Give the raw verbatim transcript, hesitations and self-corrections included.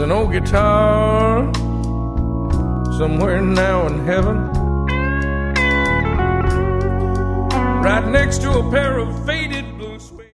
an old guitar somewhere now in heaven, right next to a pair of faded